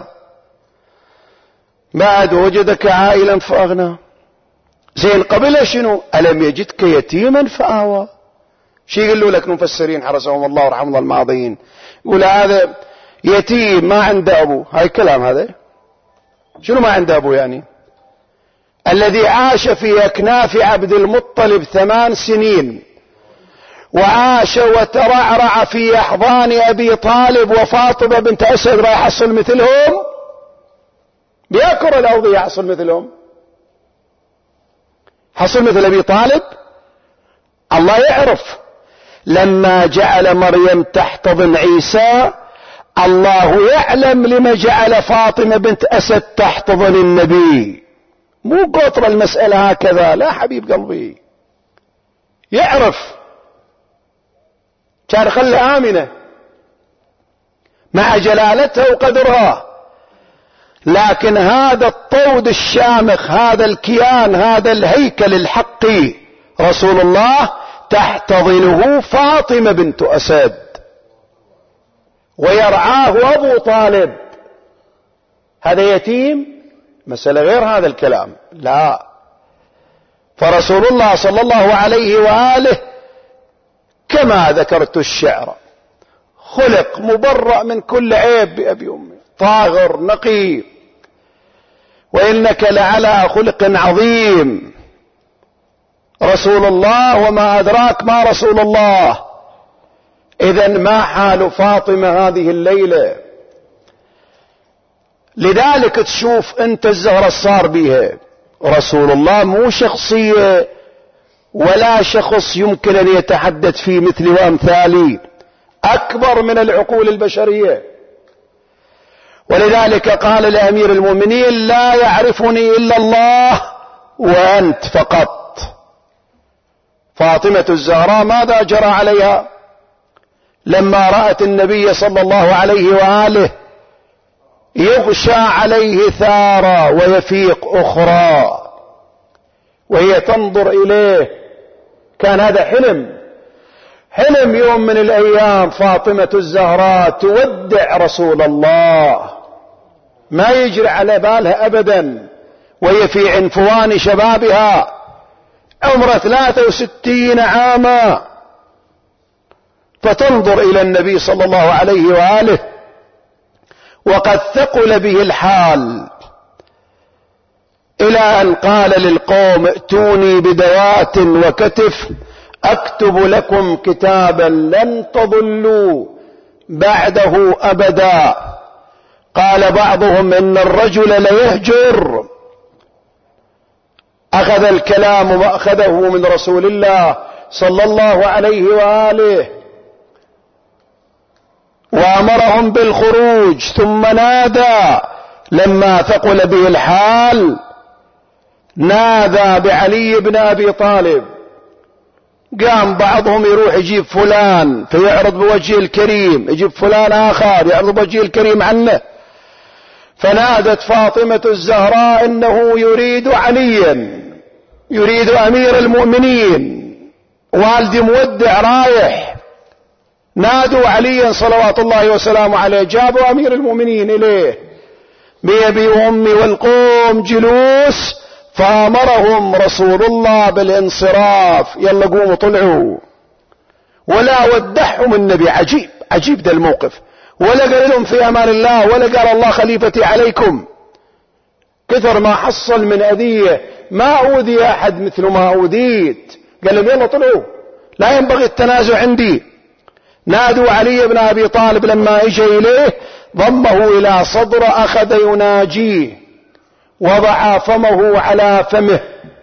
بعد وجدك عائلا فأغنى. زين قبل شنو؟ ألم يجدك يتيما فآوى. شي يقولوا لك مفسرين حرسهم الله ورحمه الله الماضيين، يقول هذا يتيم ما عنده أبو. هاي كلام هذا شنو ما عنده أبو؟ يعني الذي عاش في أكناف عبد المطلب 8 سنين وعاش وترعرع في أحضان أبي طالب وفاطمة بنت أسد راح يحصل مثلهم؟ بيأكل الأرض يحصل مثلهم؟ حصل مثل أبي طالب؟ الله يعرف. لما جعل مريم تحتضن عيسى الله يعلم لما جعل فاطمة بنت أسد تحتضن النبي. مو قطر المسألة هكذا، لا حبيب قلبي، يعرف. كان خلى آمنة مع جلالتها وقدرها، لكن هذا الطود الشامخ، هذا الكيان، هذا الهيكل الحقي رسول الله تحتضنه فاطمة بنت أسد ويرعاه أبو طالب. هذا يتيم؟ مسألة غير هذا الكلام، لا. فرسول الله صلى الله عليه وآله كما ذكرت الشعر خلق مبرأ من كل عيب بأبي أمي، طاهر نقي، وإنك لعلى خلق عظيم. رسول الله وما أدراك ما رسول الله. إذن ما حال فاطمة هذه الليلة؟ لذلك تشوف أنت الزهرة صار بها. رسول الله مو شخصية ولا شخص يمكن أن يتحدث فيه مثلي وأمثالي، أكبر من العقول البشرية. ولذلك قال لأمير المؤمنين: لا يعرفني إلا الله وأنت فقط. فاطمة الزهراء ماذا جرى عليها لما رأت النبي صلى الله عليه وآله يغشى عليه ثارة ويفيق أخرى وهي تنظر إليه؟ كان هذا حلم يوم من الأيام فاطمة الزهراء تودع رسول الله، ما يجري على بالها أبدا، وهي في عنفوان شبابها عمر 63 عاما، فتنظر إلى النبي صلى الله عليه وآله وقد ثقل به الحال، إلى أن قال للقوم: ائتوني بدوات وكتف أكتب لكم كتابا لن تضلوا بعده أبدا. قال بعضهم: إن الرجل ليهجر. أخذ الكلام وأخذه من رسول الله صلى الله عليه وآله وأمرهم بالخروج، ثم نادى لما ثقل به الحال، نادى بعلي بن أبي طالب. قام بعضهم يروح يجيب فلان فيعرض بوجه الكريم، يجيب فلان آخر يعرض بوجه الكريم عنه. فنادت فاطمة الزهراء: إنه يريد عليا، يريد أمير المؤمنين، والدي مودع رايح. نادوا عليا صلوات الله وسلامه عليه، جابوا أمير المؤمنين إليه بأبي وأمي والقوم جلوس، فأمرهم رسول الله بالانصراف: يلا قوموا طلعوا. ولا ودعهم النبي. عجيب ده الموقف. ولا قال لهم في أمان الله، ولا قال الله خليفتي عليكم. كثر ما حصل من أذية، ما أوذي أحد مثل ما أوذيت. قال لهم: يلا طلعوا، لا ينبغي التنازع عندي. نادوا علي بن أبي طالب، لما اجى إليه ضمه إلى صدره، أخذ يناجيه، وضع فمه على فمه،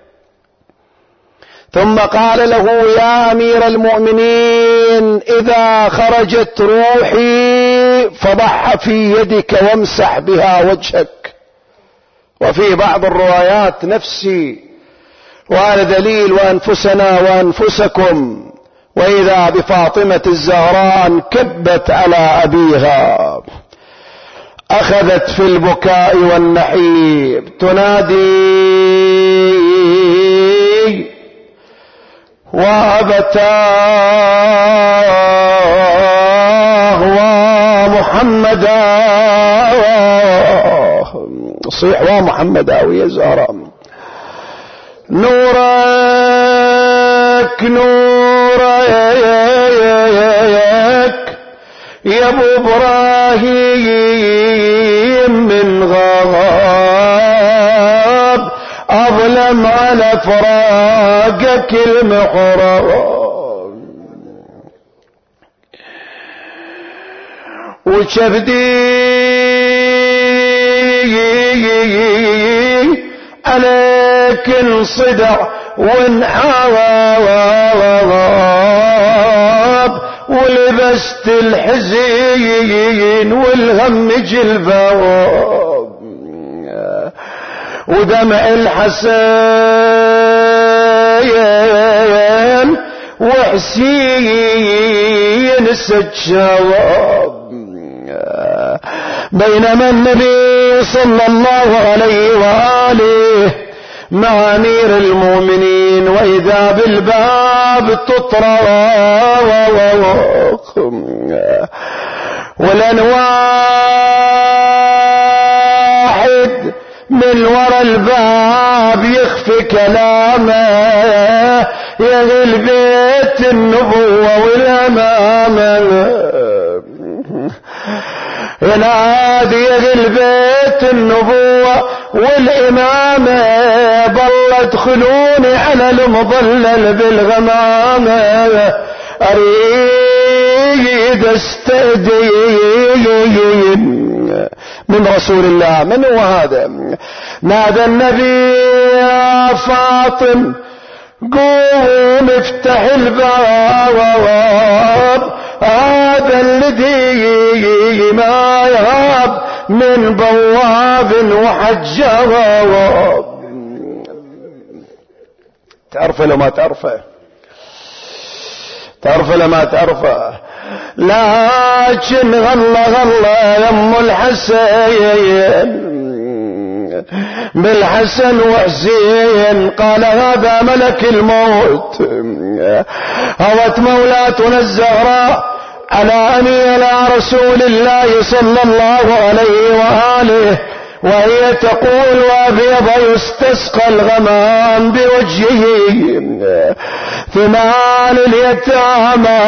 ثم قال له: يا أمير المؤمنين، إذا خرجت روحي فضعها في يدك وامسح بها وجهك. وفي بعض الروايات: نفسي وأنا دليل وأنفسنا وأنفسكم. وإذا بفاطمة الزهراء انكبت على أبيها، أخذت في البكاء والنحيب تنادي: وأبتاه ومحمدا، صيح ومحمدا ويا زهراء، نورك يا ابو ابراهيم من غاب، اظلم على فراقك المحرم، وشفدي عليك انصدع وانحراب، ولبست الحزين والهم جلباب، ودمع الحسين وحسين السجاب. بينما النبي صلى الله عليه وآله مع أمير المؤمنين، وإذا بالباب تطرق، ولن واحد من وراء الباب يخفي كلامه، يغل بيت النبوة والأمامة، ينادي يغل بيت النبوة والإمامة ظل ادخلوني على المظلل بالغمامة أريد استأذين من رسول الله. من هو هذا؟ نادى النبي يا فاطم قوم افتح الباب، هذا الذي ما يهاب من بواب وحجاب. تعرفه لو ما تعرفه، تعرفه لو ما تعرفه، لكن غلى يم الحسين بالحسن وحسين قال هذا ملك الموت. هوت مولاتنا الزهراء على أمير رسول الله صلى الله عليه وآله وهي تقول وابيض يستسقى الغمام بوجهه، ثمان اليتامى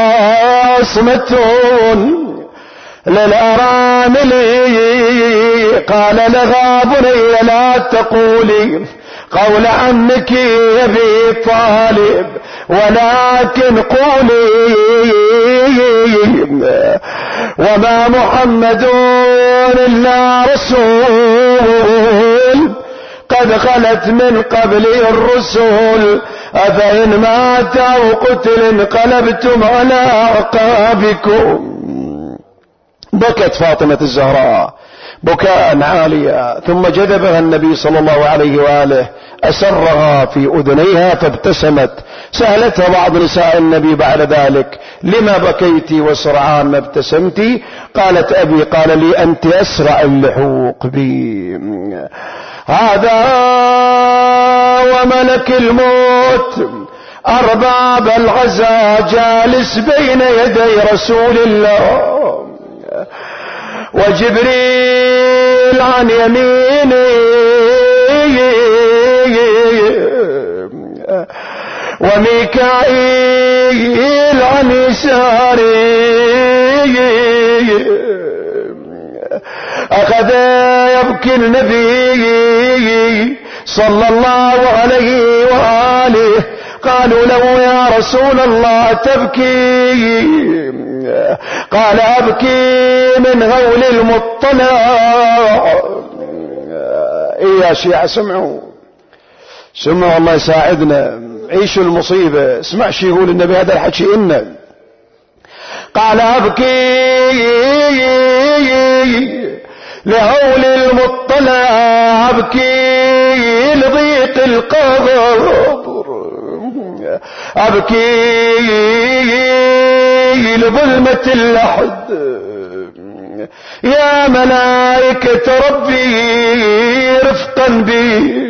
عصمتون للأرامل. قال لها بني لا تقولي قول عمك يا ابي طالب، ولكن قولي وما محمد إلا رسول قد خلت من قبله الرسل، أفإن مات أو قتل انقلبتم على أعقابكم. بكت فاطمة الزهراء بكاء عاليا، ثم جذبها النبي صلى الله عليه وآله أسرها في أذنيها فابتسمت. سألتها بعض نساء النبي بعد ذلك لما بكيتي وسرعان ما ابتسمتي؟ قالت أبي قال لي أنت أسرع اللحوق بي. هذا وملك الموت أرباب العزاء جالس بين يدي رسول الله، وجبريل عن يمينه وميكائيل عن يساره. أخذ يبكي النبي صلى الله عليه وآله. قالوا له يا رسول الله تبكي؟ قال أبكي من هول المطلع. إيه يا شيعة سمعوا الله يساعدنا، عيشوا المصيبة. اسمع شي يقول النبي هذا الحكي إنه قال أبكي لهول المطلع، أبكي لضيق القبر، أبكي لظلمة اللحد. يا ملائكة ربي رفقا بي.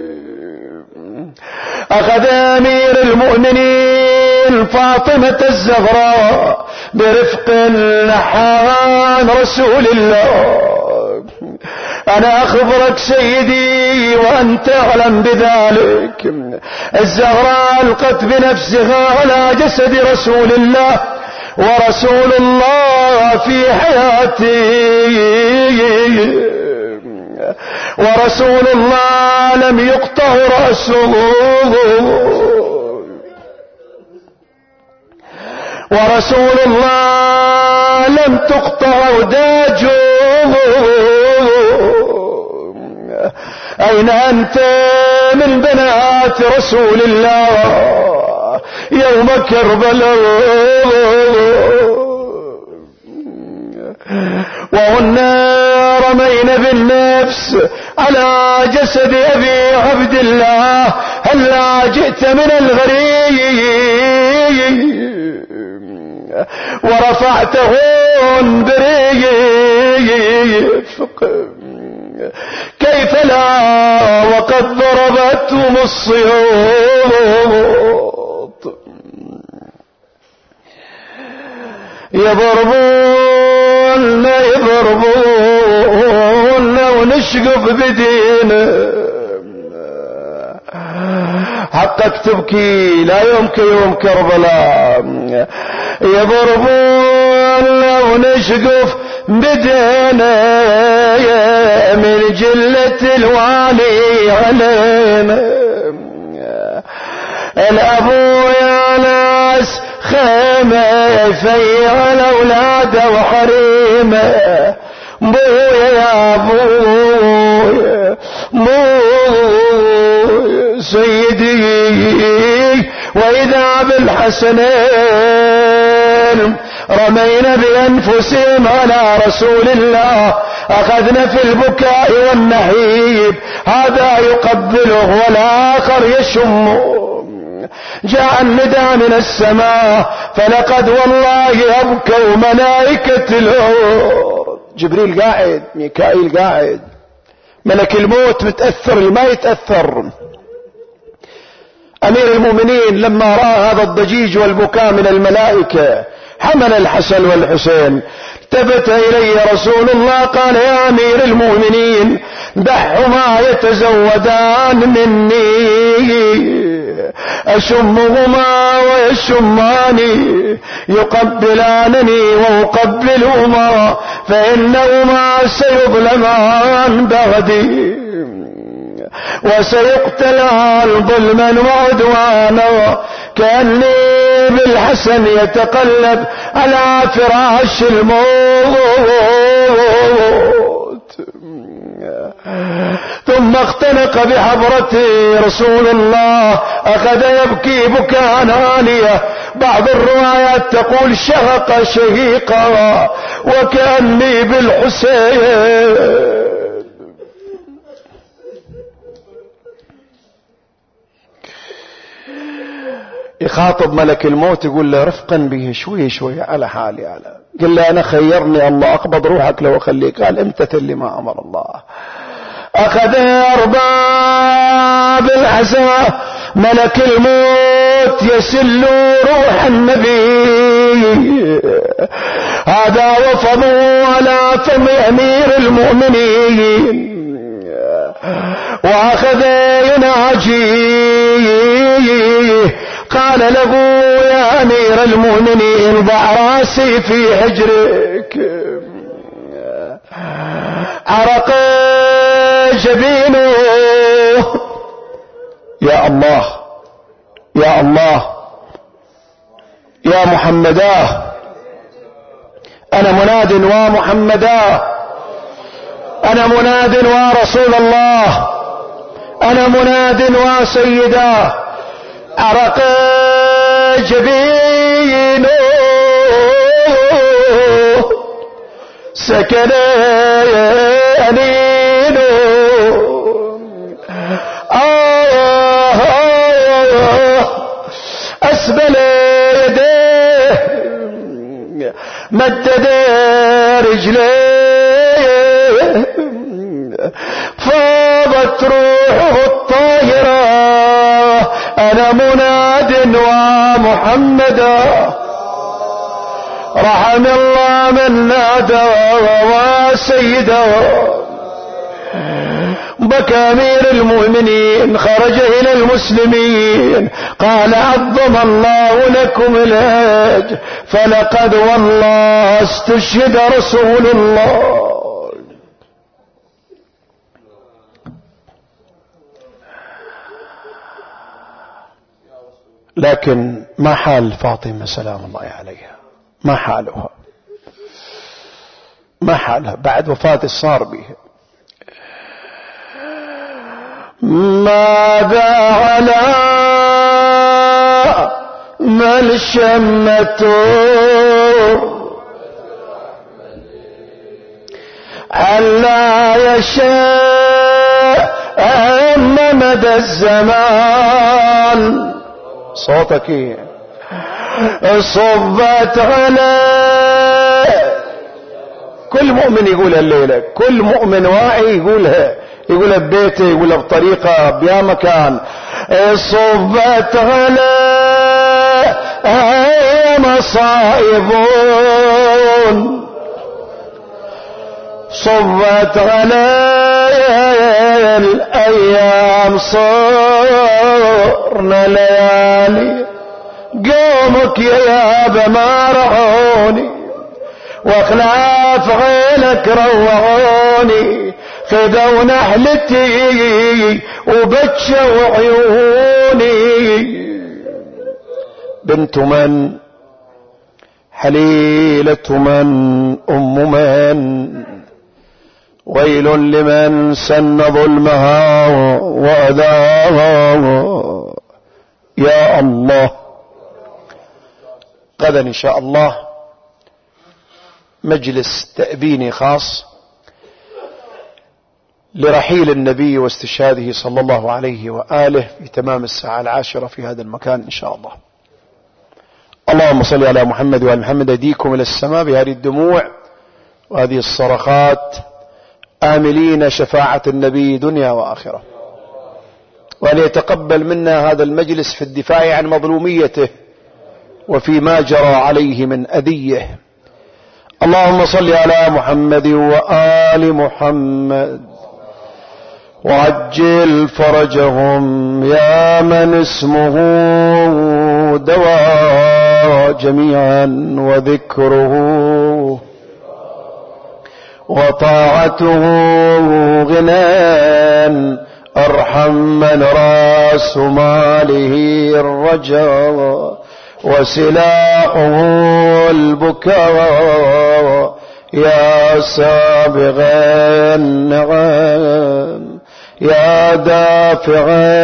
أخذ أمير المؤمنين فاطمة الزهراء برفق نحان رسول الله. أنا أخبرك سيدي وأنت أعلم بذلك، الزهراء ألقت بنفسها على جسد رسول الله، ورسول الله في حياتي، ورسول الله لم يقطع رأسه، ورسول الله لم تقطع وداجه. أين أنت من بنات رسول الله يوم كربلاء؟ وهن رمين بالنفس على جسد أبي عبد الله. هلا جئت من الغريب ورفعتهن بريفق، كيف لا وقد ضربتهم الصياط. يضربون ونشقف بدينه. حقك تبكي لا يوم كيوم كربلاء. يضربون والله ونشقف بدينا من جلة الوالي علينا. الأبو يا ناس خيمة فيها الأولاد وحريمة. بويا يا بويا بويا سيدي وإذا بالحسنين رمينا بأنفسهم على رسول الله. أخذنا في البكاء والنهيب، هذا يقبله والآخر يشمه. جاء النداء من السماء فلقد والله أبكوا ملائكة الأرض. جبريل قاعد، ميكائيل قاعد، ملك الموت متأثر ما يتأثر. أمير المؤمنين لما رأى هذا الضجيج والبكاء من الملائكة حمل الحسن والحسين. التفت إلي رسول الله قال يا أمير المؤمنين دعهما يتزودان مني، أشمهما ويشماني، يقبلانني وأقبلهما، فإنهما سيظلمان بعدي وسيقتلان ظلما وعدوانا. كأني بالحسن يتقلب على فراش الموت. ثم اختنق بحضرته رسول الله، أخذ يبكي بكاء عالية، بعض الروايات تقول شهق شهيقا وكأني بالحسين. يخاطب ملك الموت يقول له رفقا به شوي شوي على حالي على. قال له أنا خيرني الله أقبض روحك لو أخليك. قال امتثل لما أمر الله. أخذ أرباب العزاء ملك الموت يسل روح النبي. هذا وفضوا على فم أمير المؤمنين وأخذ يناجي. قال له يا أمير المؤمنين ضع راسي في حجرك. عرق جبينه. يا الله يا الله يا محمدا، أنا مناد ومحمدا، أنا مناد ورسول الله، أنا مناد وسيدا. عرق جبينه سكن أنينه. أسبل يديه مدد رجليه، فاضت روحه الطاهرة. أنا مناد ومحمدا، رحم الله من نادى وسيدا. بكى أمير المؤمنين، خرج إلى المسلمين قال عظم الله لكم الأجر، فلقد والله استشهد رسول الله. لكن ما حال فاطمة سلام الله عليها؟ ما حالها؟ ما حالها بعد وفاة الصار بها؟ ماذا على من شمته ألا يشاء أن مدى الزمان. صوتك صبت على كل مؤمن يقولها الليلة، كل مؤمن واعي يقولها، يقولها ببيته، يقولها بطريقة بيا مكان. صبت على مصائب، صبت على الأيام، صرنا ليالي قومك يا يابا ما رعوني. واخلاف غيرك روعوني، خذوا نحلتي وبكوا عيوني. بنت من؟ حليلة من؟ أم من؟ ويل لمن سن ظلمها وأذاها. يا الله، غدا إن شاء الله مجلس تأبيني خاص لرحيل النبي واستشهاده صلى الله عليه وآله في تمام الساعة 10 في هذا المكان إن شاء الله. اللهم صل على محمد وعلى محمد. أيديكم إلى السماء بهذه الدموع وهذه الصرخات، آملين شفاعة النبي دنيا وآخرة، وأن يتقبل منا هذا المجلس في الدفاع عن مظلوميته وفيما جرى عليه من أذية. اللهم صل على محمد وآل محمد وعجل فرجهم يا من اسمه دواء جميعا، وذكره وطاعته غنى، ارحم من راس ماله الرجاء وسلاحه البكاء. يا سابغ النعم يا دافع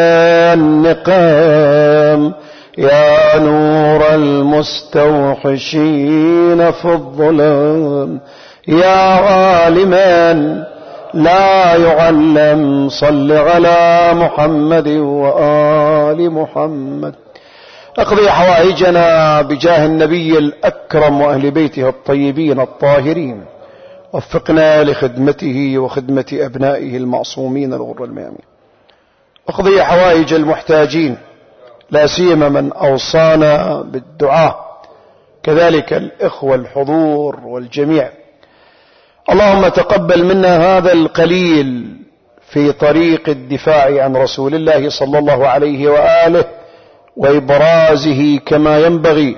النقام، يا نور المستوحشين في الظلام، يا عالما لا يعلم، صل على محمد وآل محمد. اقضي حوائجنا بجاه النبي الأكرم وأهل بيته الطيبين الطاهرين، وفقنا لخدمته وخدمة أبنائه المعصومين الغر الميامين. اقضي حوائج المحتاجين، لا سيما من أوصانا بالدعاء، كذلك الإخوة الحضور والجميع. اللهم تقبل منا هذا القليل في طريق الدفاع عن رسول الله صلى الله عليه وآله وإبرازه كما ينبغي.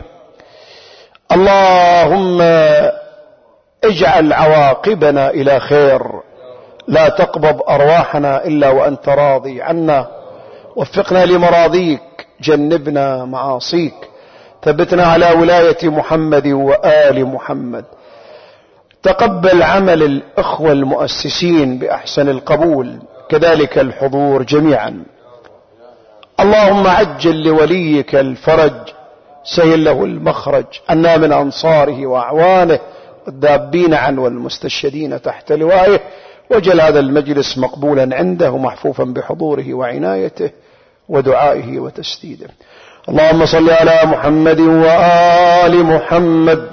اللهم اجعل عواقبنا إلى خير، لا تقبض أرواحنا إلا وأنت راضي عنا، وفقنا لمراضيك، جنبنا معاصيك، ثبتنا على ولاية محمد وآل محمد. تقبل عمل الإخوة المؤسسين بأحسن القبول، كذلك الحضور جميعا. اللهم عجل لوليك الفرج، سهل له المخرج عنا من أنصاره وأعوانه والذابين عنه والمستشهدين تحت لوائه، وجل هذا المجلس مقبولا عنده ومحفوفا بحضوره وعنايته ودعائه وتسديده. اللهم صل على محمد وآل محمد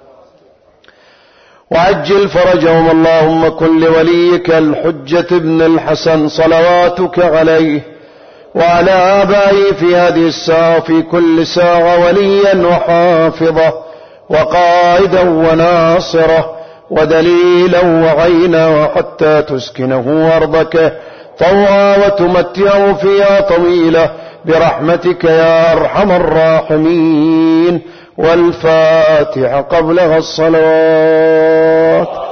وعجل فرجهم. اللهم كن لوليك الحجة ابن الحسن صلواتك عليه وعلى آبائه في هذه الساعة وفي كل ساعة وليا وحافظة وقائدا وناصرة ودليلا وعينا، حتى تسكنه أرضك طوعا وتمتعه فيها طويلة برحمتك يا أرحم الراحمين. والفاتحة قبلها الصلاة.